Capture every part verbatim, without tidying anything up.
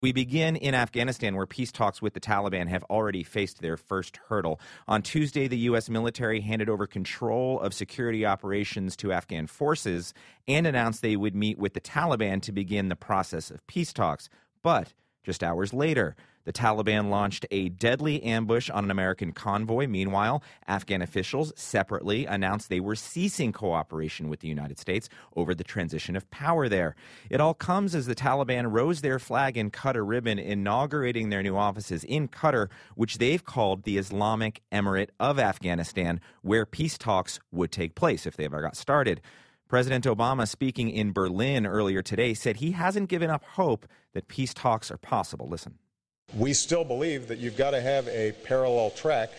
We begin in Afghanistan, where peace talks with the Taliban have already faced their first hurdle. On Tuesday, the U S military handed over control of security operations to Afghan forces and announced they would meet with the Taliban to begin the process of peace talks. But just hours later, the Taliban launched a deadly ambush on an American convoy. Meanwhile, Afghan officials separately announced they were ceasing cooperation with the United States over the transition of power there. It all comes as the Taliban rose their flag in Qatar ribbon, inaugurating their new offices in Qatar, which they've called the Islamic Emirate of Afghanistan, where peace talks would take place if they ever got started. President Obama, speaking in Berlin earlier today, said he hasn't given up hope that peace talks are possible. Listen. We still believe that you've got to have a parallel track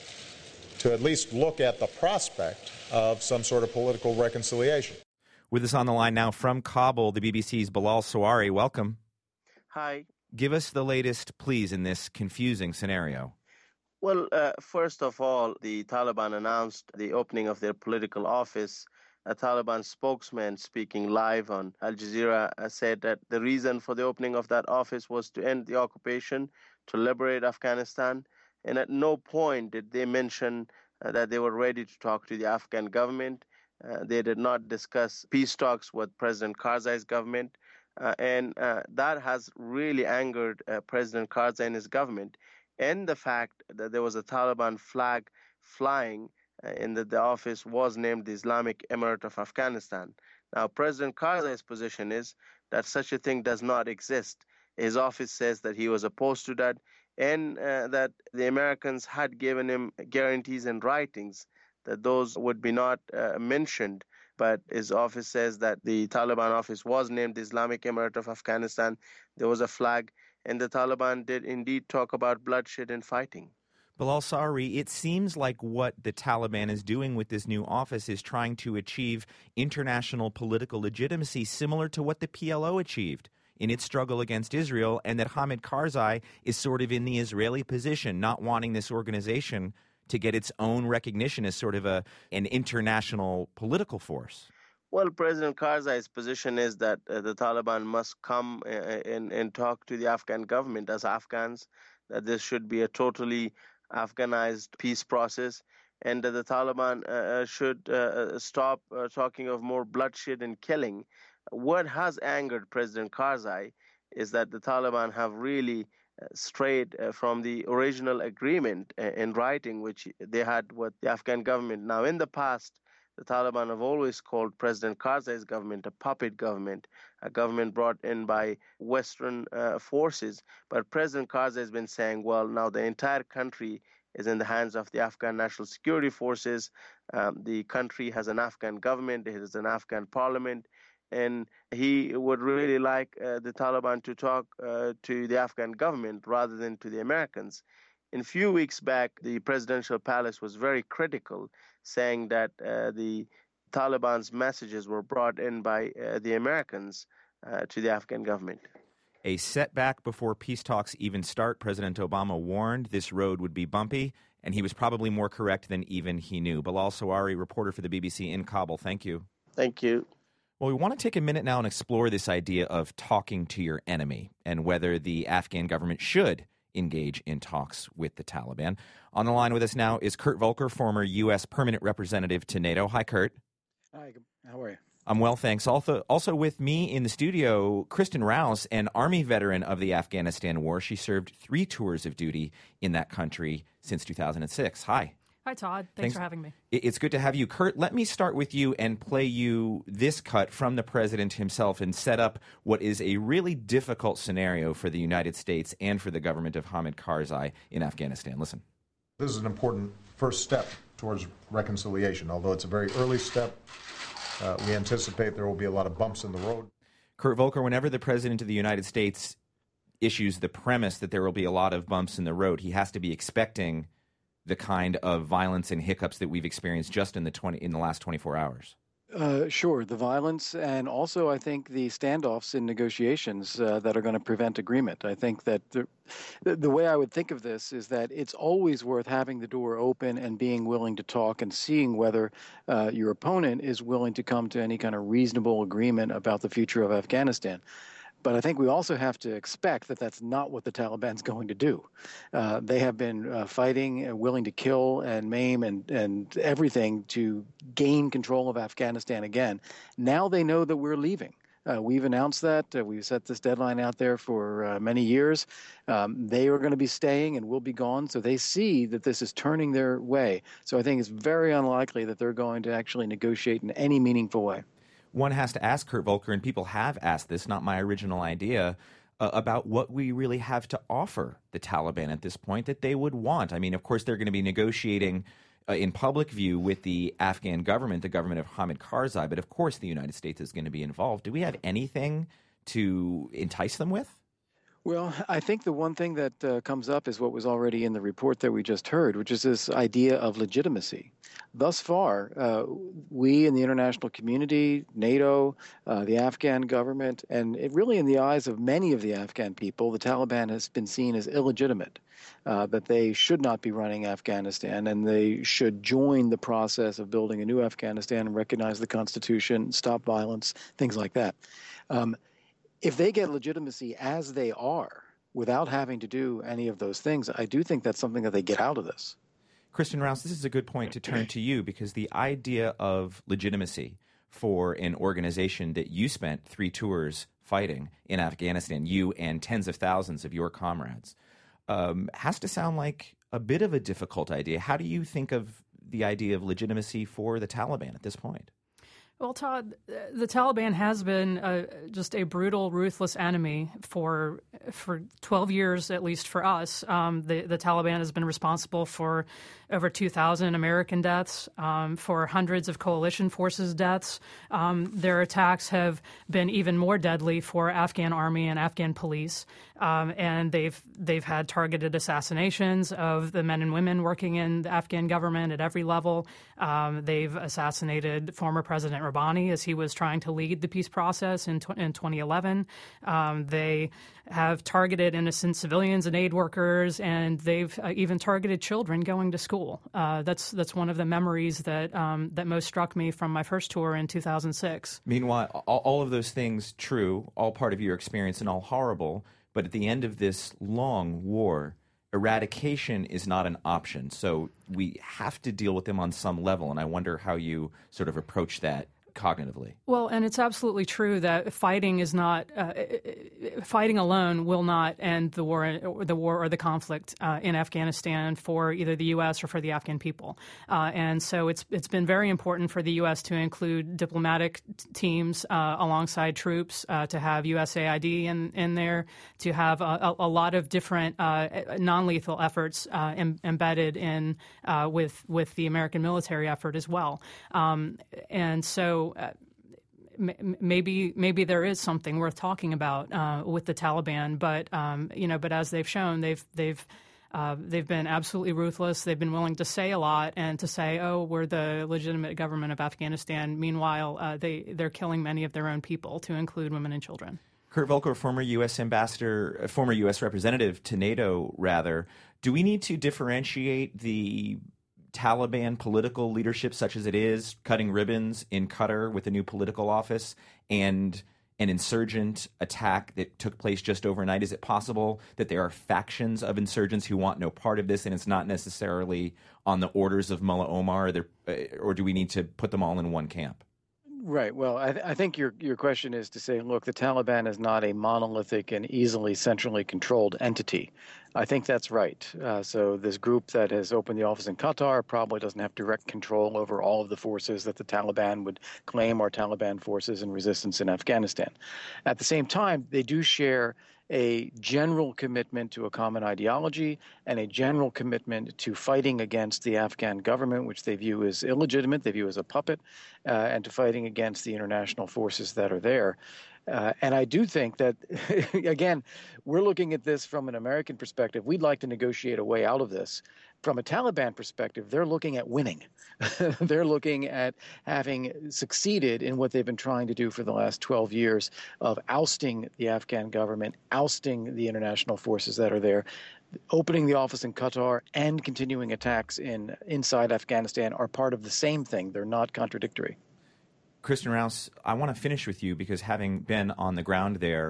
to at least look at the prospect of some sort of political reconciliation. With us on the line now from Kabul, the B B C's Bilal Sawari. Welcome. Hi. Give us the latest, please, in this confusing scenario. Well, uh, first of all, the Taliban announced the opening of their political office. A Taliban spokesman speaking live on Al Jazeera said that the reason for the opening of that office was to end the occupation, to liberate Afghanistan. And at no point did they mention uh, that they were ready to talk to the Afghan government. Uh, they did not discuss peace talks with President Karzai's government. Uh, and uh, that has really angered uh, President Karzai and his government. And the fact that there was a Taliban flag flying in that the office was named the Islamic Emirate of Afghanistan. Now, President Karzai's position is that such a thing does not exist. His office says that he was opposed to that and uh, that the Americans had given him guarantees and writings that those would be not uh, mentioned. But his office says that the Taliban office was named the Islamic Emirate of Afghanistan. There was a flag, and the Taliban did indeed talk about bloodshed and fighting. Bilal Sawari, it seems like what the Taliban is doing with this new office is trying to achieve international political legitimacy similar to what the P L O achieved in its struggle against Israel, and that Hamid Karzai is sort of in the Israeli position, not wanting this organization to get its own recognition as sort of a an international political force. Well, President Karzai's position is that uh, the Taliban must come uh, and, and talk to the Afghan government as Afghans, that this should be a totally Afghanized peace process, and that the Taliban uh, should uh, stop uh, talking of more bloodshed and killing. What has angered President Karzai is that the Taliban have really uh, strayed uh, from the original agreement uh, in writing which they had with the Afghan government. Now, in the past, the Taliban have always called President Karzai's government a puppet government, a government brought in by Western uh, forces. But President Karzai has been saying, well, now the entire country is in the hands of the Afghan National Security Forces. Um, the country has an Afghan government, it has an Afghan parliament, and he would really like uh, the Taliban to talk uh, to the Afghan government rather than to the Americans. In a few weeks back, the presidential palace was very critical, saying that uh, the Taliban's messages were brought in by uh, the Americans uh, to the Afghan government. A setback before peace talks even start. President Obama warned this road would be bumpy, and he was probably more correct than even he knew. Bilal Sawari, reporter for the B B C in Kabul, thank you. Thank you. Well, we want to take a minute now and explore this idea of talking to your enemy and whether the Afghan government should engage in talks with the Taliban. On the line with us now is Kurt Volker, former U S permanent representative to NATO. Hi, Kurt. Hi, how are you? I'm well, thanks. Also, also with me in the studio, Kristen Rouse, an Army veteran of the Afghanistan war. She served three tours of duty in that country since two thousand six. Hi. Hi, Todd. Thanks, Thanks for having me. It's good to have you. Kurt, let me start with you and play you this cut from the president himself and set up what is a really difficult scenario for the United States and for the government of Hamid Karzai in Afghanistan. Listen. This is an important first step towards reconciliation, although it's a very early step. Uh, we anticipate there will be a lot of bumps in the road. Kurt Volker, whenever the president of the United States issues the premise that there will be a lot of bumps in the road, he has to be expecting the kind of violence and hiccups that we've experienced just in the twenty in the last twenty-four hours. Uh, sure, the violence and also I think the standoffs in negotiations uh, that are going to prevent agreement. I think that the, the way I would think of this is that it's always worth having the door open and being willing to talk and seeing whether uh, your opponent is willing to come to any kind of reasonable agreement about the future of Afghanistan. But I think we also have to expect that that's not what the Taliban's going to do. Uh, they have been uh, fighting, uh, willing to kill and maim and, and everything to gain control of Afghanistan again. Now they know that we're leaving. Uh, we've announced that. Uh, we've set this deadline out there for uh, many years. Um, they are going to be staying and we'll be gone. So they see that this is turning their way. So I think it's very unlikely that they're going to actually negotiate in any meaningful way. One has to ask, Kurt Volker, and people have asked this, not my original idea, uh, about what we really have to offer the Taliban at this point that they would want. I mean, of course, they're going to be negotiating uh, in public view with the Afghan government, the government of Hamid Karzai, but of course the United States is going to be involved. Do we have anything to entice them with? Well, I think the one thing that uh, comes up is what was already in the report that we just heard, which is this idea of legitimacy. Thus far, uh, we in the international community, NATO, uh, the Afghan government, and it really in the eyes of many of the Afghan people, the Taliban has been seen as illegitimate, uh, that they should not be running Afghanistan, and they should join the process of building a new Afghanistan and recognize the Constitution, stop violence, things like that. Um, If they get legitimacy as they are, without having to do any of those things, I do think that's something that they get out of this. Kristen Rouse, this is a good point to turn to you, because the idea of legitimacy for an organization that you spent three tours fighting in Afghanistan, you and tens of thousands of your comrades, um, has to sound like a bit of a difficult idea. How do you think of the idea of legitimacy for the Taliban at this point? Well, Todd, the Taliban has been uh, just a brutal, ruthless enemy for for twelve years, at least for us. Um, the, the Taliban has been responsible for over two thousand American deaths, um, for hundreds of coalition forces deaths. Um, their attacks have been even more deadly for Afghan army and Afghan police, um, and they've they've had targeted assassinations of the men and women working in the Afghan government at every level. Um, they've assassinated former President Rabbani as he was trying to lead the peace process in, tw- in twenty eleven. Um, they have targeted innocent civilians and aid workers, and they've uh, even targeted children going to school. Uh, that's that's one of the memories that um, that most struck me from my first tour in two thousand six. Meanwhile, all, all of those things true, all part of your experience and all horrible, but at the end of this long war, eradication is not an option. So we have to deal with them on some level, and I wonder how you sort of approach that cognitively. Well, and it's absolutely true that fighting is not uh, fighting alone will not end the war, or the war or the conflict uh, in Afghanistan for either the U S or for the Afghan people. Uh, and so it's it's been very important for the U S to include diplomatic t- teams uh, alongside troops, uh, to have U S A I D in in there, to have a, a lot of different uh, non-lethal efforts uh, em- embedded in uh, with with the American military effort as well. Um, and so. Uh, maybe maybe there is something worth talking about uh, with the Taliban, but um, you know, but as they've shown, they've they've uh, they've been absolutely ruthless. They've been willing to say a lot and to say, "Oh, we're the legitimate government of Afghanistan." Meanwhile, uh, they they're killing many of their own people, to include women and children. Kurt Volker, former U S ambassador, former U S representative to NATO, rather, do we need to differentiate the Taliban political leadership, such as it is, cutting ribbons in Qatar with a new political office, and an insurgent attack that took place just overnight? Is it possible that there are factions of insurgents who want no part of this, and it's not necessarily on the orders of Mullah Omar, or, or do we need to put them all in one camp? Right. Well, I, th- I think your your question is to say, look, the Taliban is not a monolithic and easily centrally controlled entity. I think that's right. Uh, so this group that has opened the office in Qatar probably doesn't have direct control over all of the forces that the Taliban would claim are Taliban forces in resistance in Afghanistan. At the same time, they do share a general commitment to a common ideology and a general commitment to fighting against the Afghan government, which they view as illegitimate, they view as a puppet, uh, and to fighting against the international forces that are there. Uh, and I do think that, again, we're looking at this from an American perspective. We'd like to negotiate a way out of this. From a Taliban perspective, they're looking at winning. They're looking at having succeeded in what they've been trying to do for the last twelve years of ousting the Afghan government, ousting the international forces that are there. Opening the office in Qatar and continuing attacks in inside Afghanistan are part of the same thing. They're not contradictory. Kristen Rouse, I want to finish with you because having been on the ground there,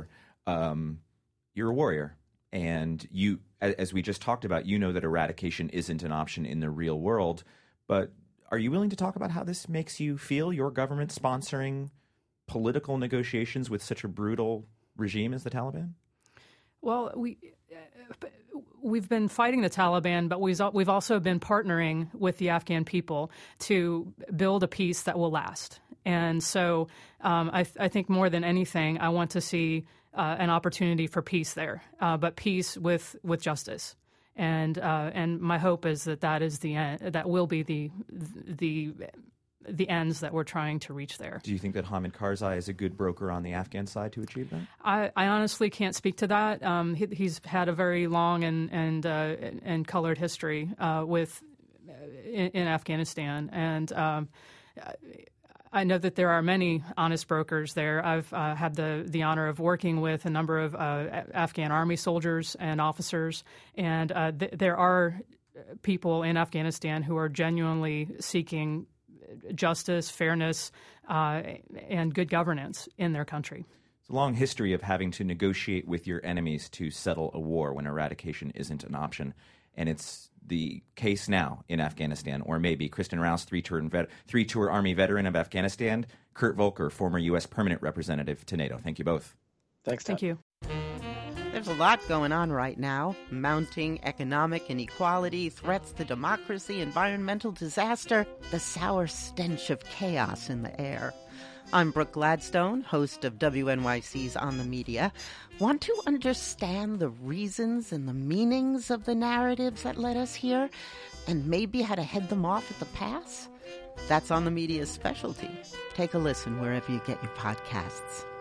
um, you're a warrior. And you, as we just talked about, you know that eradication isn't an option in the real world. But are you willing to talk about how this makes you feel, your government sponsoring political negotiations with such a brutal regime as the Taliban? Well, we we've been fighting the Taliban, but we've we've also been partnering with the Afghan people to build a peace that will last. And so, um, I, I think more than anything, I want to see uh, an opportunity for peace there, uh, but peace with with justice. And uh, and my hope is that that is the end. That will be the the the ends that we're trying to reach there. Do you think that Hamid Karzai is a good broker on the Afghan side to achieve that? I, I honestly can't speak to that. Um, he, he's had a very long and and uh, and colored history uh, with in, in Afghanistan, and um, I know that there are many honest brokers there. I've uh, had the the honor of working with a number of uh, Afghan army soldiers and officers, and uh, th- there are people in Afghanistan who are genuinely seeking justice, fairness, uh, and good governance in their country. It's a long history of having to negotiate with your enemies to settle a war when eradication isn't an option. And it's the case now in Afghanistan, or maybe Kristen Rouse, three-tour, vet- three-tour Army veteran of Afghanistan, Kurt Volker, former U S permanent representative to NATO. Thank you both. Thanks, Todd. Thank you. There's a lot going on right now. Mounting economic inequality, threats to democracy, environmental disaster, the sour stench of chaos in the air. I'm Brooke Gladstone, host of W N Y C's On the Media. Want to understand the reasons and the meanings of the narratives that led us here, and maybe how to head them off at the pass? That's On the Media's specialty. Take a listen wherever you get your podcasts.